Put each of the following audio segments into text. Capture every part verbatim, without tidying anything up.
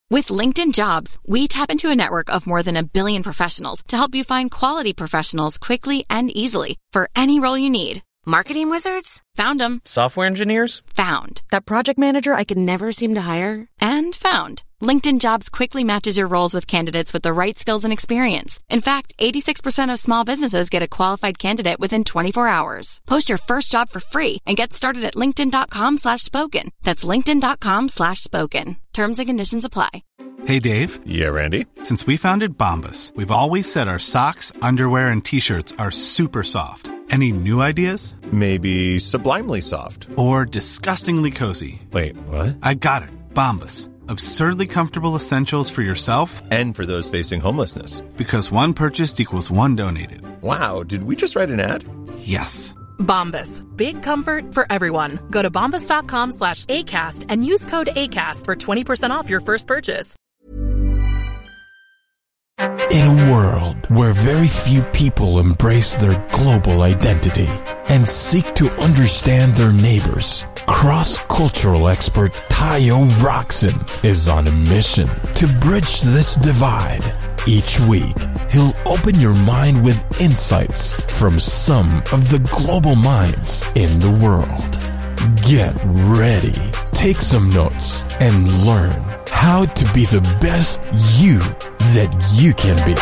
With LinkedIn Jobs, we tap into a network of more than a billion professionals to help you find quality professionals quickly and easily for any role you need. Marketing wizards? Found them. Software engineers? Found. That project manager I could never seem to hire? And found. LinkedIn Jobs quickly matches your roles with candidates with the right skills and experience. In fact, eighty-six percent of small businesses get a qualified candidate within twenty-four hours. Post your first job for free and get started at linkedin.com slash spoken. That's linkedin.com slash spoken. Terms and conditions apply. Hey, Dave. Yeah, Randy. Since we founded Bombas, we've always said our socks, underwear, and T-shirts are super soft. Any new ideas? Maybe sublimely soft. Or disgustingly cozy. Wait, what? I got it. Bombas. Absurdly comfortable essentials for yourself and for those facing homelessness. Because one purchased equals one donated. Wow, did we just write an ad? Yes. Bombas. Big comfort for everyone. Go to bombas.com slash ACAST and use code ACAST for twenty percent off your first purchase. In a world where very few people embrace their global identity and seek to understand their neighbors, cross-cultural expert Tayo Roxon is on a mission to bridge this divide. Each week, he'll open your mind with insights from some of the global minds in the world. Get ready, take some notes, and learn how to be the best you that you can be.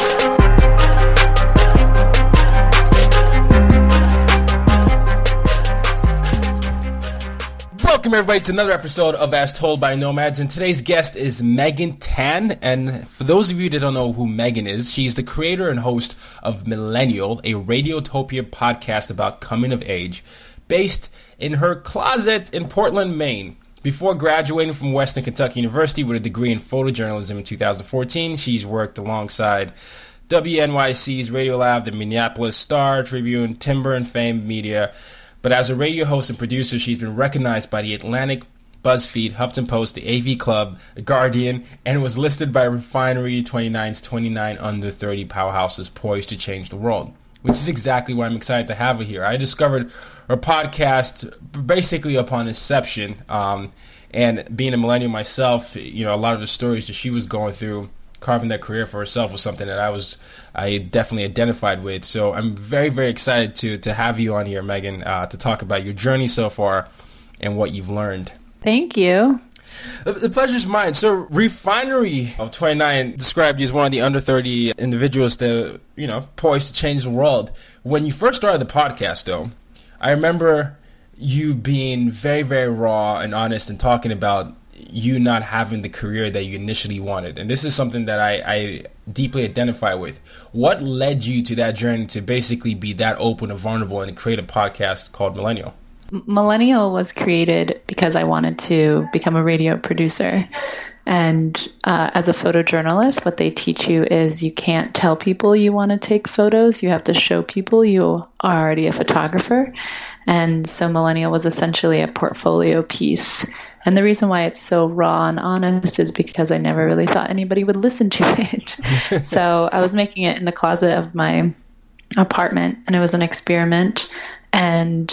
Welcome everybody to another episode of As Told by Nomads, and today's guest is Megan Tan. And for those of you that don't know who Megan is, she's the creator and host of Millennial, a Radiotopia podcast about coming of age, based in her closet in Portland, Maine. Before graduating from Western Kentucky University with a degree in photojournalism in two thousand fourteen, she's worked alongside W N Y C's Radiolab, the Minneapolis Star, Tribune, Timber, and Fame Media. But as a radio host and producer, she's been recognized by The Atlantic, BuzzFeed, Huffington Post, the A V Club, The Guardian, and was listed by Refinery twenty-nine's twenty-nine under thirty powerhouses poised to change the world, which is exactly why I'm excited to have her here. I discovered her podcast basically upon inception, um, and being a millennial myself, you know, a lot of the stories that she was going through, carving that career for herself, was something that I was, I definitely identified with. So I'm very, very excited to to have you on here, Megan, uh, to talk about your journey so far and what you've learned. Thank you. The, the pleasure's mine. So Refinery of twenty-nine described you as one of the under thirty individuals that, you know, poised to change the world. When you first started the podcast, though, I remember you being very, very raw and honest and talking about you not having the career that you initially wanted. And this is something that I, I deeply identify with. What led you to that journey to basically be that open and vulnerable and create a podcast called Millennial? Millennial was created because I wanted to become a radio producer. And uh, as a photojournalist, what they teach you is you can't tell people you want to take photos. You have to show people you are already a photographer. And so Millennial was essentially a portfolio piece. And the reason why it's so raw and honest is because I never really thought anybody would listen to it. So I was making it in the closet of my apartment, and it was an experiment. And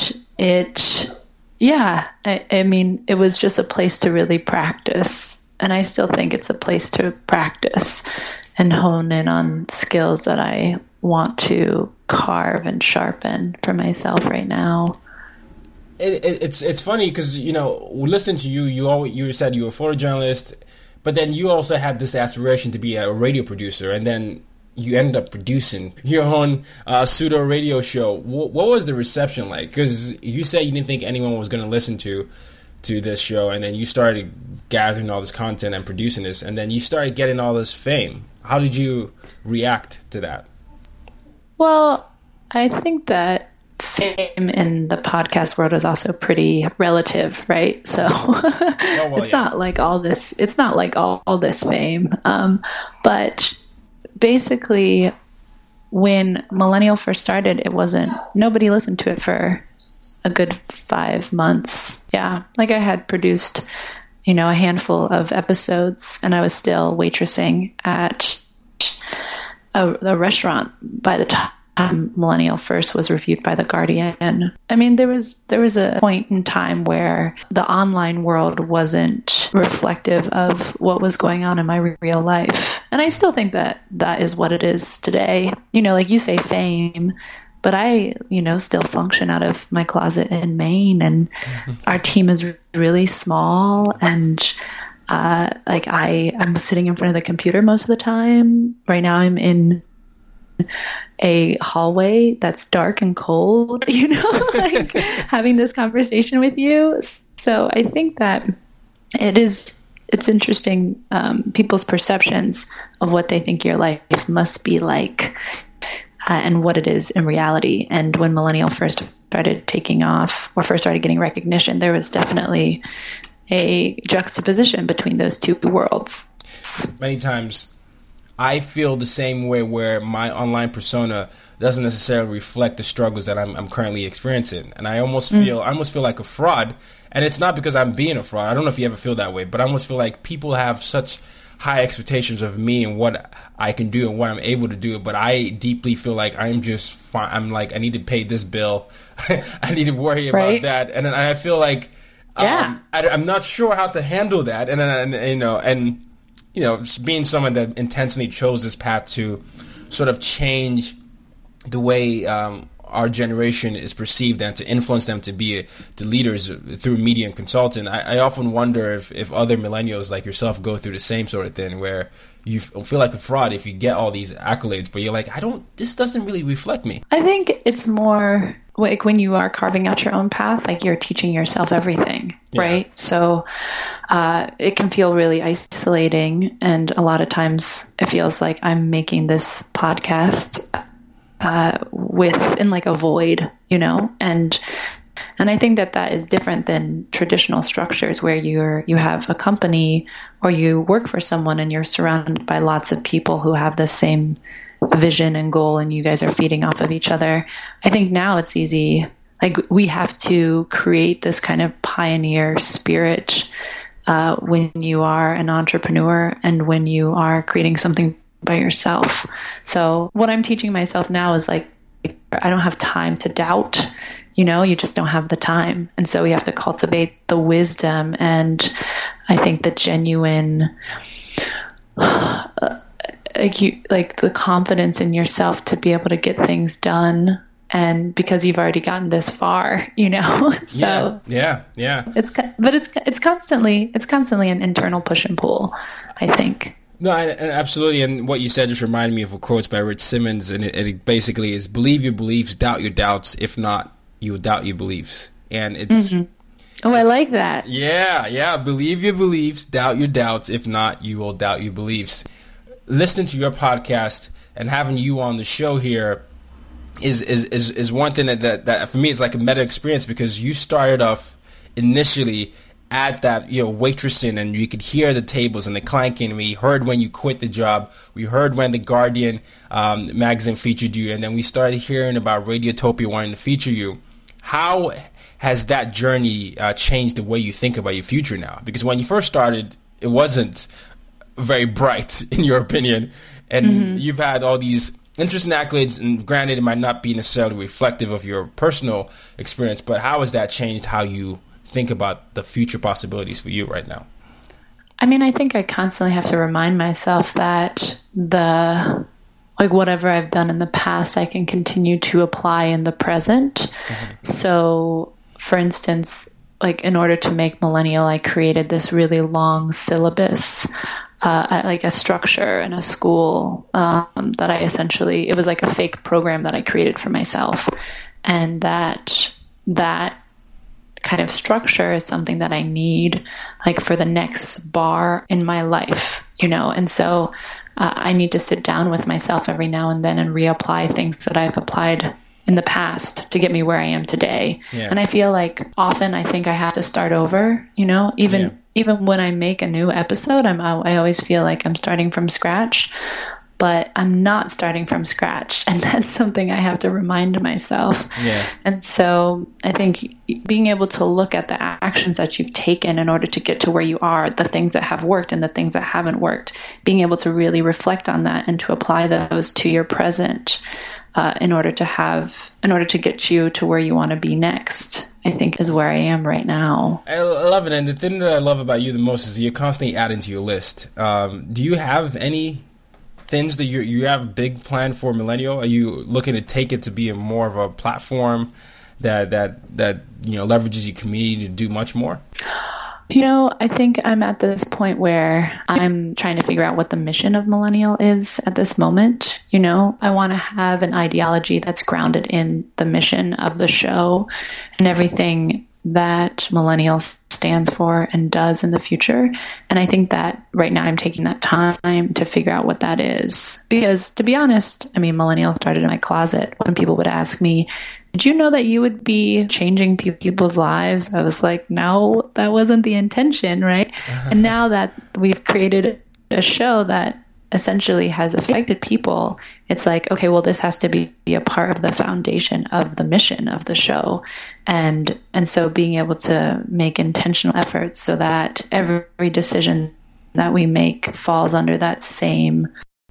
it, yeah, I, I mean, it was just a place to really practice. And I still think it's a place to practice and hone in on skills that I want to carve and sharpen for myself right now. It, it, it's it's funny because, you know, listening to you, you always, you said you were a photojournalist, but then you also had this aspiration to be a radio producer, and then you ended up producing your own uh, pseudo radio show. W- what was the reception like? Because you said you didn't think anyone was going to listen to to this show, and then you started gathering all this content and producing this, and then you started getting all this fame. How did you react to that? Well, I think that fame in the podcast world is also pretty relative, right? So oh, well, it's yeah. not like all this, it's not like all, all this fame. Um, but basically when Millennial first started, it wasn't, nobody listened to it for a good five months. Yeah. Like I had produced, you know, a handful of episodes, and I was still waitressing at a, a restaurant by the time Um, Millennial first was reviewed by The Guardian. I mean, there was there was a point in time where the online world wasn't reflective of what was going on in my real life. And I still think that that is what it is today. You know, like you say, fame, but I, you know, still function out of my closet in Maine, and our team is really small, and uh, like I, I'm sitting in front of the computer most of the time. Right now I'm in a hallway that's dark and cold, you know, like having this conversation with you. So I think that it is, it's interesting, um, people's perceptions of what they think your life must be like, uh, and what it is in reality. And when Millennial first started taking off, or first started getting recognition, there was definitely a juxtaposition between those two worlds. Many times I feel the same way, where my online persona doesn't necessarily reflect the struggles that I'm, I'm currently experiencing. And I almost feel, mm. I almost feel like a fraud. And it's not because I'm being a fraud. I don't know if you ever feel that way, but I almost feel like people have such high expectations of me and what I can do and what I'm able to do. But I deeply feel like I'm just fine. I'm like, I need to pay this bill. I need to worry about right. that. And then I feel like, yeah. um, I, I'm not sure how to handle that. And then, and, you know, and, you know, being someone that intentionally chose this path to sort of change the way um, our generation is perceived and to influence them to be the leaders through media and consulting, I, I often wonder if, if other millennials like yourself go through the same sort of thing, where you feel like a fraud if you get all these accolades, but you're like, I don't, this doesn't really reflect me. I think it's more like when you are carving out your own path, like you're teaching yourself everything, yeah. right? So uh, it can feel really isolating. And a lot of times it feels like I'm making this podcast uh, with in like a void, you know, and and I think that that is different than traditional structures where you're you have a company or you work for someone and you're surrounded by lots of people who have the same vision and goal, and you guys are feeding off of each other. I think now it's easy. Like we have to create this kind of pioneer spirit uh, when you are an entrepreneur and when you are creating something by yourself. So what I'm teaching myself now is like, I don't have time to doubt, you know, you just don't have the time. And so we have to cultivate the wisdom and I think the genuine, uh, like you, like the confidence in yourself to be able to get things done. And because you've already gotten this far, you know, so yeah, yeah, yeah. It's, but it's, it's constantly, it's constantly an internal push and pull, I think. No, I, I, absolutely. And what you said just reminded me of a quote by Rich Simmons. And it, it basically is, believe your beliefs, doubt your doubts. If not, you will doubt your beliefs. And it's, mm-hmm. Oh, I like that. Yeah, yeah. Believe your beliefs, doubt your doubts. If not, you will doubt your beliefs. Listening to your podcast and having you on the show here is is is, is one thing that, that that for me is like a meta experience, because you started off initially at that, you know, waitressing, and you could hear the tables and the clanking. We heard when you quit the job. We heard when the Guardian um, magazine featured you, and then we started hearing about Radiotopia wanting to feature you. How has that journey uh, changed the way you think about your future now? Because when you first started, it wasn't very bright, in your opinion, and mm-hmm. you've had all these interesting accolades, and granted, it might not be necessarily reflective of your personal experience, but how has that changed how you think about the future possibilities for you right now? I mean, I think I constantly have to remind myself that the, like whatever I've done in the past, I can continue to apply in the present. Mm-hmm. So for instance, like in order to make Millennial, I created this really long syllabus, uh, like a structure in a school um, that I essentially, it was like a fake program that I created for myself. And that, that, kind of structure is something that I need like for the next bar in my life, you know? And so uh, I need to sit down with myself every now and then and reapply things that I've applied in the past to get me where I am today. Yeah. And I feel like often I think I have to start over, you know, even, yeah. even when I make a new episode, I'm, I always feel like I'm starting from scratch, but I'm not starting from scratch. And that's something I have to remind myself. Yeah. And so I think being able to look at the actions that you've taken in order to get to where you are, the things that have worked and the things that haven't worked, being able to really reflect on that and to apply those to your present uh, in order to have, in order to get you to where you want to be next. I think is where I am right now. I love it. And the thing that I love about you the most is you're constantly adding to your list. Um, do you have any things that you you have a big plan for Millennial? Are you looking to take it to be a more of a platform that that that you know leverages your community to do much more? You know, I think I'm at this point where I'm trying to figure out what the mission of Millennial is at this moment. You know, I want to have an ideology that's grounded in the mission of the show and everything that Millennial stands for and does in the future. And I think that right now I'm taking that time to figure out what that is. Because to be honest, I mean, Millennial started in my closet. When people would ask me, did you know that you would be changing people's lives? I was like, no, that wasn't the intention, right? And now that we've created a show that essentially has affected people, it's like, okay, well, this has to be, be a part of the foundation of the mission of the show. And and so being able to make intentional efforts so that every decision that we make falls under that same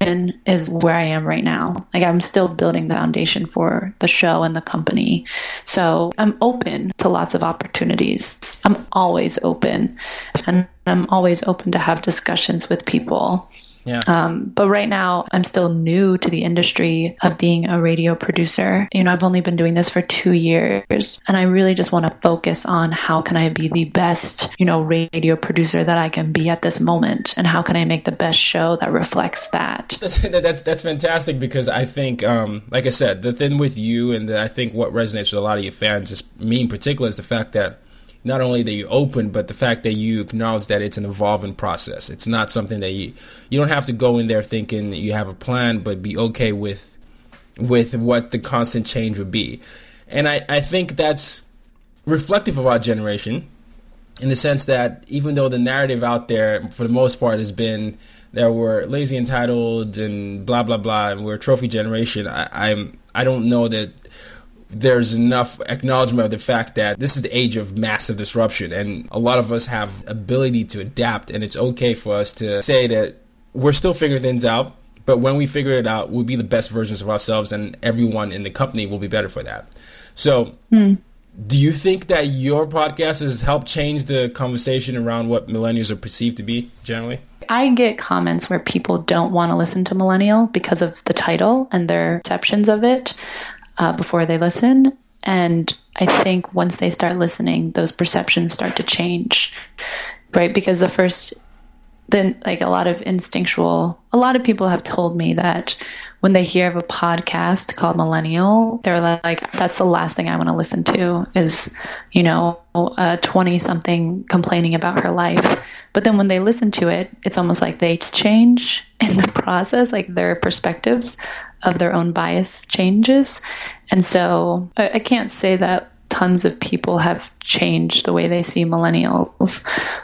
is where I am right now. Like, I'm still building the foundation for the show and the company. So I'm open to lots of opportunities. I'm always open, and I'm always open to have discussions with people. Yeah. Um, but right now, I'm still new to the industry of being a radio producer. You know, I've only been doing this for two years, and I really just want to focus on how can I be the best, you know, radio producer that I can be at this moment, and how can I make the best show that reflects that. That's that's that's fantastic, because I think, um, like I said, the thing with you, and the, I think what resonates with a lot of your fans, is me in particular, is the fact that not only that you're open, but the fact that you acknowledge that it's an evolving process. It's not something that you you don't have to go in there thinking you have a plan, but be okay with with what the constant change would be. And I, I think that's reflective of our generation, in the sense that even though the narrative out there, for the most part, has been that we're lazy, entitled, and blah, blah, blah, and we're a trophy generation, I, I'm I don't know that there's enough acknowledgement of the fact that this is the age of massive disruption, and a lot of us have ability to adapt, and it's okay for us to say that we're still figuring things out, but when we figure it out, we'll be the best versions of ourselves, and everyone in the company will be better for that. So mm. do you think that your podcast has helped change the conversation around what millennials are perceived to be generally? I get comments where people don't want to listen to Millennial because of the title and their perceptions of it. Uh, before they listen. And I think once they start listening, those perceptions start to change, right? Because the first, then like a lot of instinctual, a lot of people have told me that when they hear of a podcast called Millennial, they're like, that's the last thing I want to listen to is, you know, a twenty-something complaining about her life. But then when they listen to it, it's almost like they change in the process, like their perspectives of their own bias changes. And so I, I can't say that tons of people have changed the way they see millennials,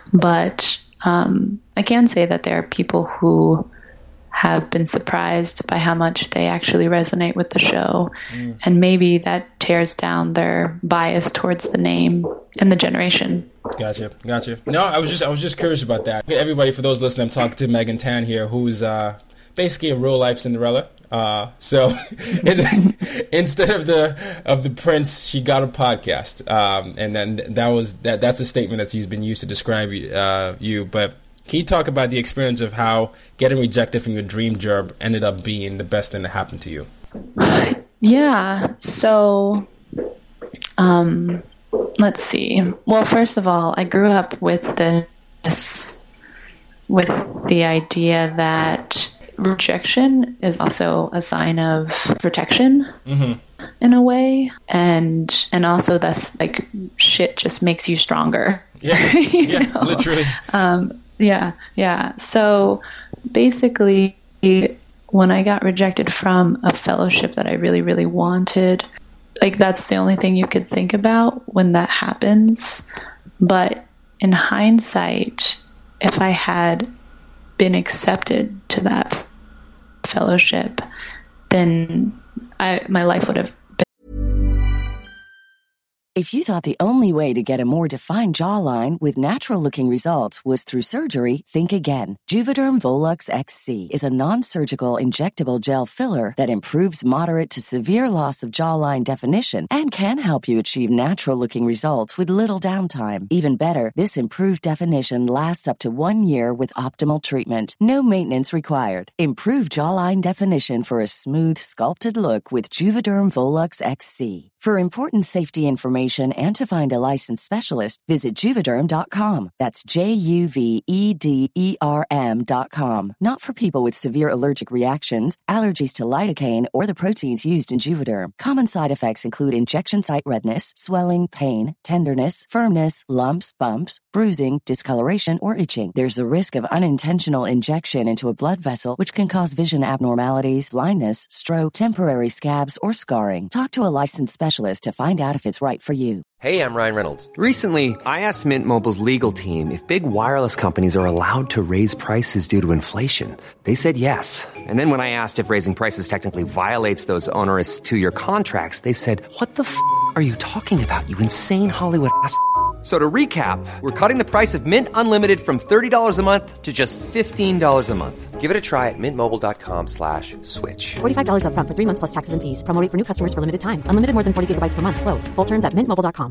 but um, I can say that there are people who have been surprised by how much they actually resonate with the show. Mm. And maybe that tears down their bias towards the name and the generation. Gotcha, gotcha. No, I was just I was just curious about that. Everybody, for those listening, I'm talking to Megan Tan here, who's uh, basically a real life Cinderella. Uh, so instead of the of the prince, she got a podcast, um, and then that was that. That's a statement that's been used to describe uh, you. But can you talk about the experience of how getting rejected from your dream job ended up being the best thing that happened to you? Yeah. So, um, let's see. Well, first of all, I grew up with this, with the idea that rejection is also a sign of protection, mm-hmm. in a way, and and also that's like shit just makes you stronger. Yeah, yeah, know? Literally. Um, yeah, yeah. So basically, when I got rejected from a fellowship that I really, really wanted, like that's the only thing you could think about when that happens. But in hindsight, if I had been accepted to that fellowship, then I, my life would have been. If you thought the only way to get a more defined jawline with natural-looking results was through surgery, think again. Juvederm Volux X C is a non-surgical injectable gel filler that improves moderate to severe loss of jawline definition and can help you achieve natural-looking results with little downtime. Even better, this improved definition lasts up to one year with optimal treatment. No maintenance required. Improve jawline definition for a smooth, sculpted look with Juvederm Volux X C. For important safety information and to find a licensed specialist, visit Juvederm dot com. That's J U V E D E R M dot com. Not for people with severe allergic reactions, allergies to lidocaine, or the proteins used in Juvederm. Common side effects include injection site redness, swelling, pain, tenderness, firmness, lumps, bumps, bruising, discoloration, or itching. There's a risk of unintentional injection into a blood vessel, which can cause vision abnormalities, blindness, stroke, temporary scabs, or scarring. Talk to a licensed specialist to find out if it's right for you. Hey, I'm Ryan Reynolds. Recently, I asked Mint Mobile's legal team if big wireless companies are allowed to raise prices due to inflation. They said yes. And then when I asked if raising prices technically violates those onerous two-year contracts, they said, what the f*** are you talking about, you insane Hollywood ass f- So to recap, we're cutting the price of Mint Unlimited from thirty dollars a month to just fifteen dollars a month. Give it a try at mintmobile.com slash switch. forty-five dollars up front for three months plus taxes and fees. Promo rate for new customers for limited time. Unlimited more than forty gigabytes per month. Slows full terms at mint mobile dot com.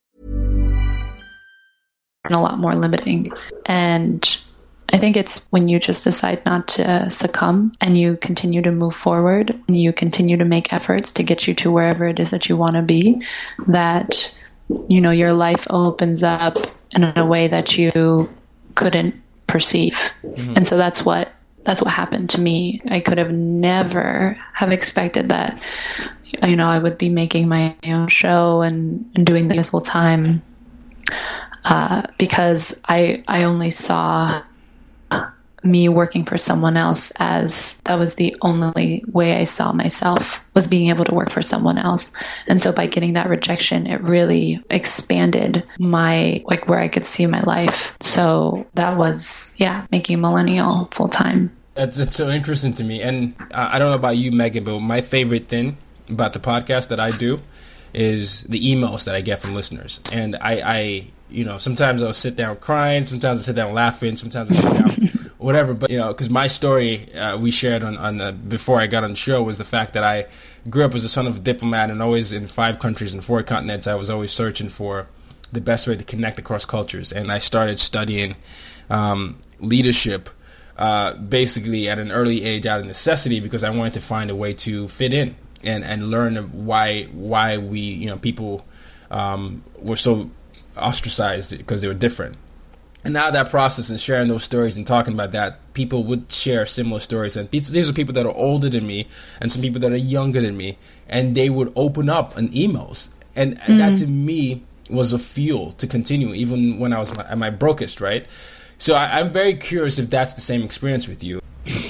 And a lot more limiting. And I think it's when you just decide not to succumb and you continue to move forward and you continue to make efforts to get you to wherever it is that you want to be, that, you know, your life opens up in a way that you couldn't perceive. Mm-hmm. And so that's what that's what happened to me. I could have never have expected that, you know, I would be making my own show and, and doing this full time, uh, because I I only saw me working for someone else as that was the only way I saw myself, was being able to work for someone else. And so by getting that rejection, it really expanded my, like, where I could see my life. So that was, yeah, making Millennial full time. It's, it's so interesting to me. And uh, I don't know about you, Megan, but my favorite thing about the podcast that I do is the emails that I get from listeners. And I, I you know, sometimes I'll sit down crying, sometimes I'll sit down laughing, sometimes I'll sit down whatever. But, you know, because my story uh, we shared on, on the, before I got on the show was the fact that I grew up as a son of a diplomat and always in five countries and four continents. I was always searching for the best way to connect across cultures. And I started studying um, leadership uh, basically at an early age out of necessity because I wanted to find a way to fit in and, and learn why why we, you know, people um, were so ostracized because they were different. And now that process and sharing those stories and talking about that, people would share similar stories. And these are people that are older than me and some people that are younger than me. And they would open up in emails. And, mm-hmm. and that to me was a fuel to continue, even when I was at my brokest, right? So I, I'm very curious if that's the same experience with you.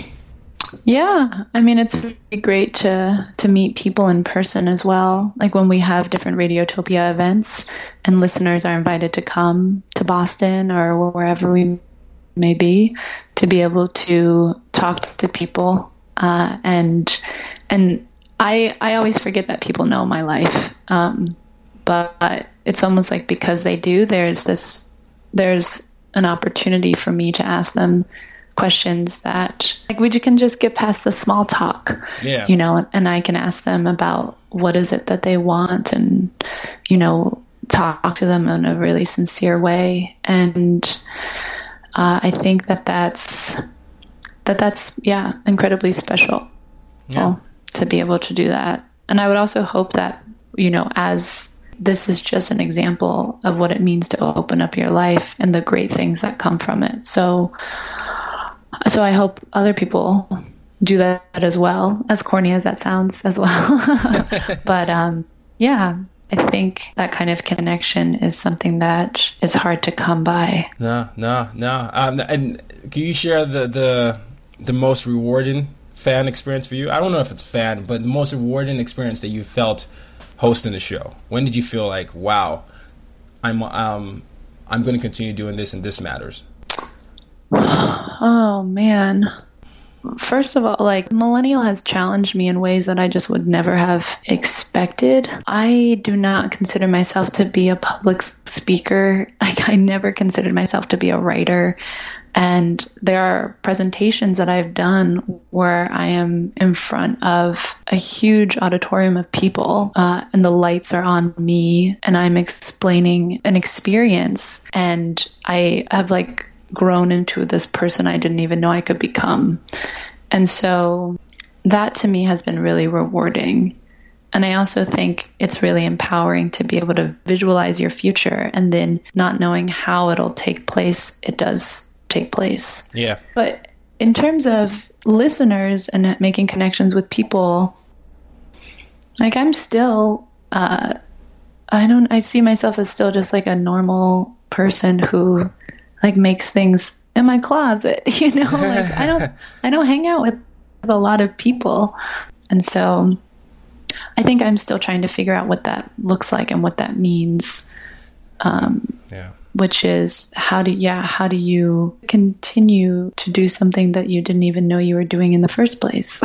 Yeah, I mean, it's really great to to meet people in person as well. Like when we have different Radiotopia events and listeners are invited to come to Boston or wherever we may be, to be able to talk to people. Uh, and and I I always forget that people know my life, um, but it's almost like because they do, there's this there's an opportunity for me to ask them questions that, like, we can just get past the small talk, yeah. you know, and I can ask them about what is it that they want and, you know, talk to them in a really sincere way. And uh, I think that that's, that that's, yeah, incredibly special yeah. well, to be able to do that. And I would also hope that, you know, as this is just an example of what it means to open up your life and the great things that come from it. So So I hope other people do that as well, as corny as that sounds as well. But um, yeah, I think that kind of connection is something that is hard to come by. No, no, no. Um, and can you share the, the the most rewarding fan experience for you? I don't know if it's fan, but the most rewarding experience that you felt hosting the show. When did you feel like, wow, I'm um I'm going to continue doing this and this matters? Oh, man. First of all, like Millennial has challenged me in ways that I just would never have expected. I do not consider myself to be a public speaker. Like I never considered myself to be a writer. And there are presentations that I've done where I am in front of a huge auditorium of people, uh, and the lights are on me, and I'm explaining an experience, and I have like grown into this person I didn't even know I could become. And so that to me has been really rewarding. And I also think it's really empowering to be able to visualize your future, and then not knowing how it'll take place, it does take place. Yeah. But in terms of listeners and making connections with people, like I'm still, uh, I don't, I see myself as still just like a normal person who like makes things in my closet, you know, like I don't, I don't hang out with a lot of people. And so I think I'm still trying to figure out what that looks like and what that means. Um, yeah. Which is how do yeah how do you continue to do something that you didn't even know you were doing in the first place?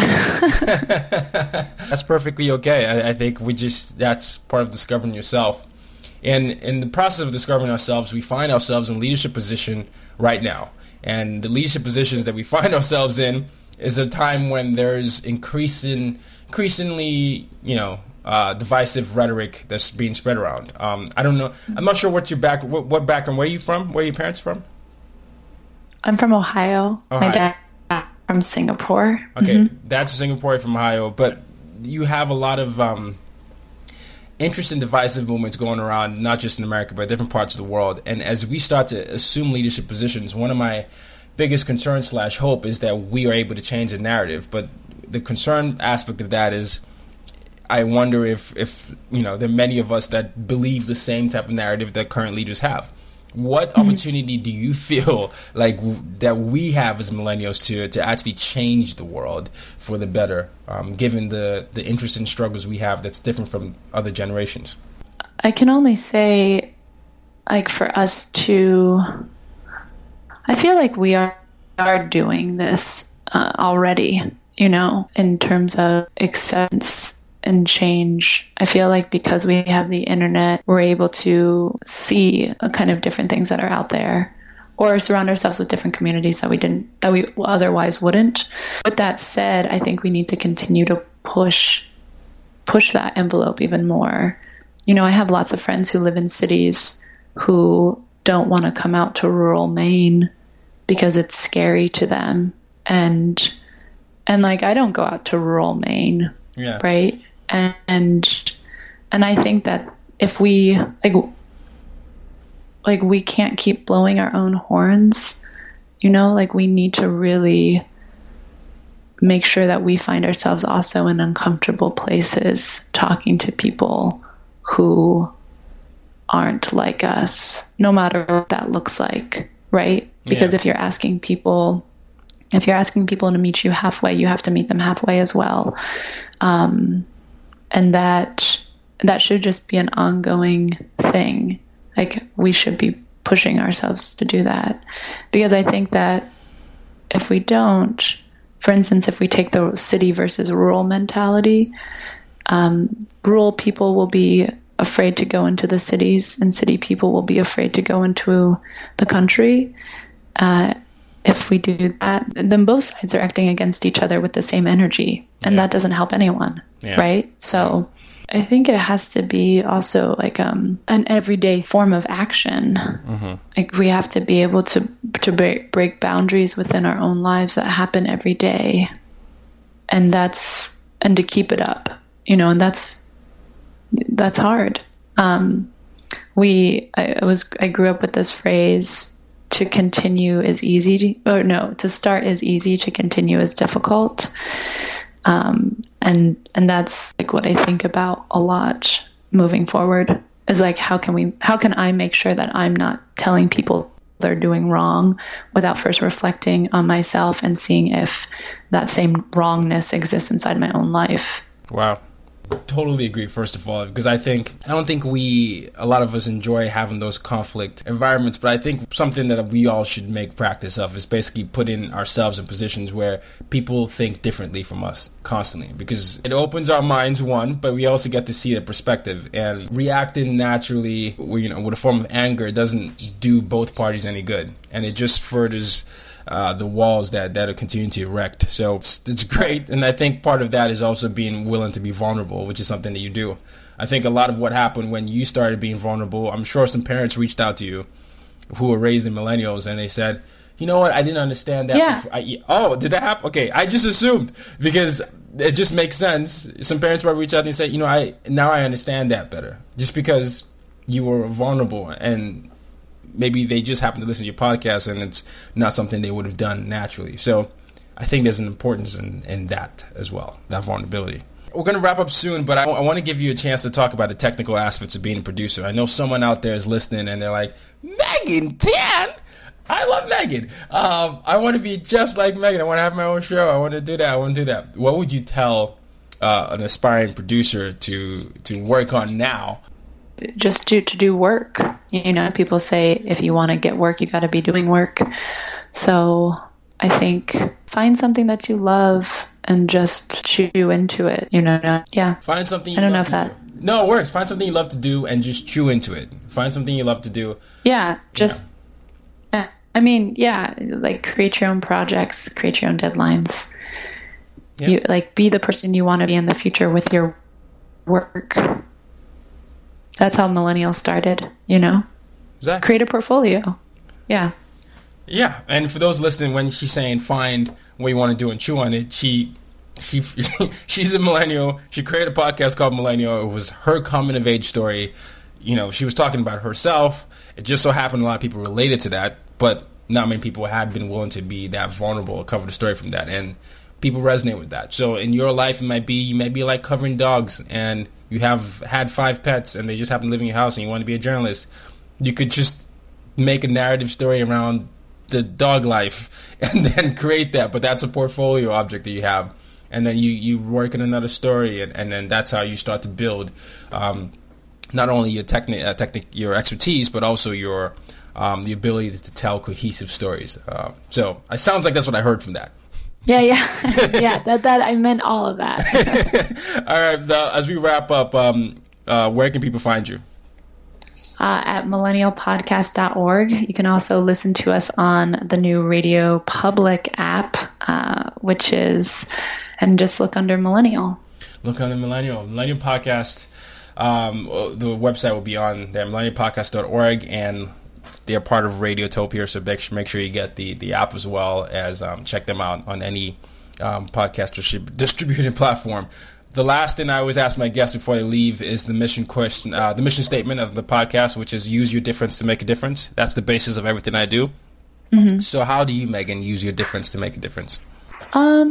That's perfectly okay. I, I think we just that's part of discovering yourself. And in the process of discovering ourselves, we find ourselves in leadership position right now. And the leadership positions that we find ourselves in is a time when there's increasing, increasingly, you know, Uh, divisive rhetoric that's being spread around. Um, I don't know. I'm not sure what your back, what, what background. Where are you from? Where are your parents from? I'm from Ohio. Ohio. My dad from Singapore. Okay, Mm-hmm. that's Singapore from Ohio. But you have a lot of um, interest in divisive movements going around, not just in America, but different parts of the world. And as we start to assume leadership positions, one of my biggest concerns slash hope is that we are able to change the narrative. But the concern aspect of that is, I wonder if, if, you know, there are many of us that believe the same type of narrative that current leaders have. What mm-hmm. opportunity do you feel like w- that we have as millennials to to actually change the world for the better, um, given the, the interests and struggles we have that's different from other generations? I can only say, like, for us to, I feel like we are, are doing this uh, already, you know, in terms of acceptance and change. I feel like because we have the internet, we're able to see a kind of different things that are out there, or surround ourselves with different communities that we didn't, that we otherwise wouldn't. With that said, I think we need to continue to push, push that envelope even more. You know, I have lots of friends who live in cities who don't want to come out to rural Maine because it's scary to them. And, and like, I don't go out to rural Maine. Yeah. Right. And, and I think that if we, like, like we can't keep blowing our own horns, you know, like we need to really make sure that we find ourselves also in uncomfortable places, talking to people who aren't like us, no matter what that looks like. Right. Because yeah. if you're asking people, if you're asking people to meet you halfway, you have to meet them halfway as well. Um, and that, that should just be an ongoing thing. Like we should be pushing ourselves to do that, because I think that if we don't, for instance, if we take the city versus rural mentality, um, rural people will be afraid to go into the cities, and city people will be afraid to go into the country. Uh, If we do that, then both sides are acting against each other with the same energy, and yeah. that doesn't help anyone, yeah. right? So I think it has to be also like um, an everyday form of action. Mm-hmm. Like we have to be able to to break, break boundaries within our own lives that happen every day, and that's and to keep it up, you know, and that's that's hard. Um, we I, I was I grew up with this phrase. To continue is easy, to, or no, to start is easy, to continue is difficult. Um, and and that's like what I think about a lot moving forward, is like, how can we, how can I make sure that I'm not telling people they're doing wrong without first reflecting on myself and seeing if that same wrongness exists inside my own life. Wow. Totally agree, first of all, because I think, I don't think we, a lot of us enjoy having those conflict environments, but I think something that we all should make practice of is basically putting ourselves in positions where people think differently from us constantly, because it opens our minds, one, but we also get to see the perspective, and reacting naturally, you know, with a form of anger doesn't do both parties any good, and it just furthers Uh, the walls that, that are continuing to erect. So it's, it's great. And I think part of that is also being willing to be vulnerable, which is something that you do. I think a lot of what happened when you started being vulnerable, I'm sure some parents reached out to you who were raised in millennials and they said, you know what, I didn't understand that. Yeah. Before. I, oh, did that happen? Okay, I just assumed because it just makes sense. Some parents might reach out and say, you know, I now I understand that better. Just because you were vulnerable and maybe they just happen to listen to your podcast and it's not something they would have done naturally. So I think there's an importance in, in that as well, that vulnerability. We're going to wrap up soon, but I, I want to give you a chance to talk about the technical aspects of being a producer. I know someone out there is listening and they're like, Megan Tan? I love Megan. Um, I want to be just like Megan. I want to have my own show. I want to do that. I want to do that. What would you tell uh, an aspiring producer to to work on now? Just do to do work. You know, people say if you want to get work, you got to be doing work. So I think find something that you love and just chew into it. You know, yeah. Find something. You I don't know love if that. do. No, it works. Find something you love to do and just chew into it. Find something you love to do. Yeah, just. Yeah. I mean, yeah, like create your own projects, create your own deadlines. Yeah. You like be the person you want to be in the future with your work. That's how millennials started, you know? Exactly. Create a portfolio. Yeah. Yeah, and for those listening, when she's saying find what you want to do and chew on it, she she she's a millennial. She created a podcast called Millennial. It was her coming of age story. You know, she was talking about herself. It just so happened a lot of people related to that, but not many people had been willing to be that vulnerable or cover the story from that. And people resonate with that. So in your life, it might be, you might be like covering dogs and you have had five pets and they just happen to live in your house and you want to be a journalist. You could just make a narrative story around the dog life and then create that. But that's a portfolio object that you have. And then you, you work in another story and, and then that's how you start to build um, not only your technique, uh, technic, your expertise, but also your um, the ability to tell cohesive stories. Uh, so it sounds like that's what I heard from that. Yeah, yeah, yeah. That that I meant all of that. All right. The, as we wrap up, um, uh, where can people find you? Uh, at millennial podcast dot org. You can also listen to us on the new Radio Public app, uh, which is, and just look under Millennial. Look under Millennial. Millennial Podcast. Um, the website will be on there, millennial podcast dot org, and they're part of Radiotopia, so make sure, make sure you get the, the app as well as um, check them out on any um, podcast distrib- distributing platform. The last thing I always ask my guests before they leave is the mission question, uh, the mission statement of the podcast, which is use your difference to make a difference. That's the basis of everything I do. Mm-hmm. So how do you, Megan, use your difference to make a difference? Um,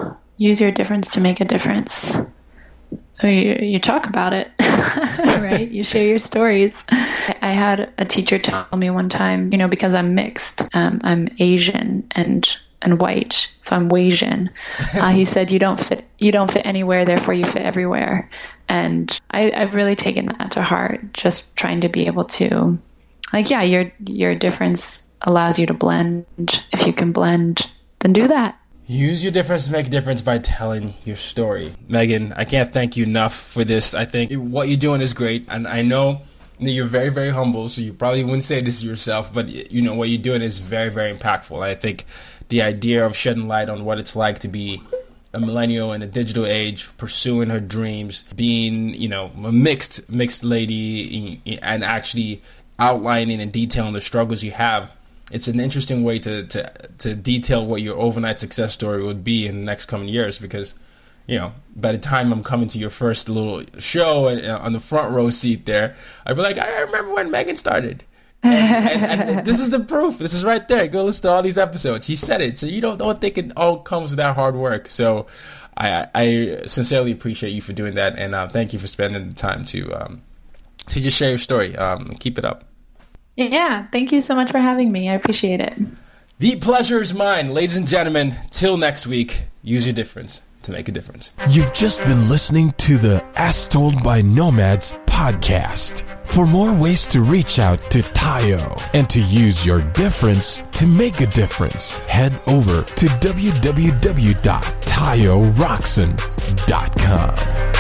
use your difference to make a difference. I mean, you, you talk about it, right? You share your stories. I had a teacher tell me one time, you know, because I'm mixed, um, I'm Asian and and white, so I'm Wasian. Uh, he said, "You don't fit. You don't fit anywhere. Therefore, you fit everywhere." And I, I've really taken that to heart. Just trying to be able to, like, yeah, your your difference allows you to blend. If you can blend, then do that. Use your difference to make a difference by telling your story. Megan, I can't thank you enough for this. I think what you're doing is great. And I know that you're very, very humble, so you probably wouldn't say this to yourself, but you know what you're doing is very, very impactful. And I think the idea of shedding light on what it's like to be a millennial in a digital age, pursuing her dreams, being, you know, a mixed, mixed lady, and actually outlining and detailing the struggles you have. It's an interesting way to, to to detail what your overnight success story would be in the next coming years, because, you know, by the time I'm coming to your first little show and, uh, on the front row seat there, I'd be like, I remember when Megan started. And, and, and this is the proof. This is right there. Go listen to all these episodes. She said it. So you don't, don't think it all comes with that hard work. So I, I sincerely appreciate you for doing that. And uh, thank you for spending the time to, um, to just share your story. Um, keep it up. Yeah, thank you so much for having me. I appreciate it. The pleasure is mine. Ladies and gentlemen, till next week, use your difference to make a difference. You've just been listening to the As Told by Nomads podcast. For more ways to reach out to Tayo and to use your difference to make a difference, head over to w w w dot tayo roxon dot com.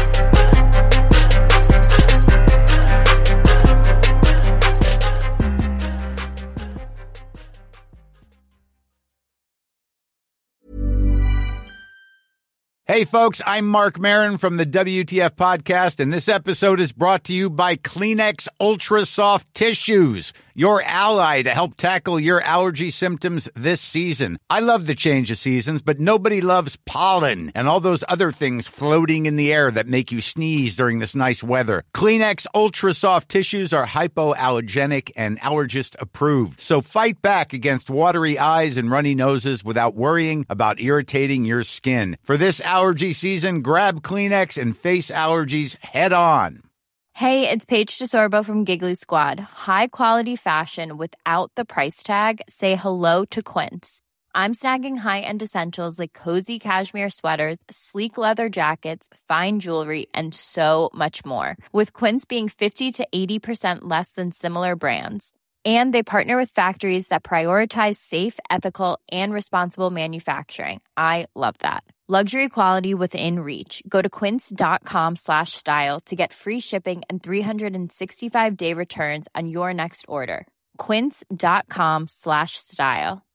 Hey folks, I'm Mark Maron from the W T F podcast, and this episode is brought to you by Kleenex Ultra Soft Tissues, your ally to help tackle your allergy symptoms this season. I love the change of seasons, but nobody loves pollen and all those other things floating in the air that make you sneeze during this nice weather. Kleenex Ultra Soft Tissues are hypoallergenic and allergist approved, so fight back against watery eyes and runny noses without worrying about irritating your skin. For this allergy season, grab Kleenex and face allergies head on. Hey, it's Paige DeSorbo from Giggly Squad. High quality fashion without the price tag. Say hello to Quince. I'm snagging high-end essentials like cozy cashmere sweaters, sleek leather jackets, fine jewelry, and so much more. With Quince being fifty to eighty percent less than similar brands. And they partner with factories that prioritize safe, ethical, and responsible manufacturing. I love that. Luxury quality within reach. Go to quince.com slash style to get free shipping and three sixty-five day returns on your next order. Quince.com slash style.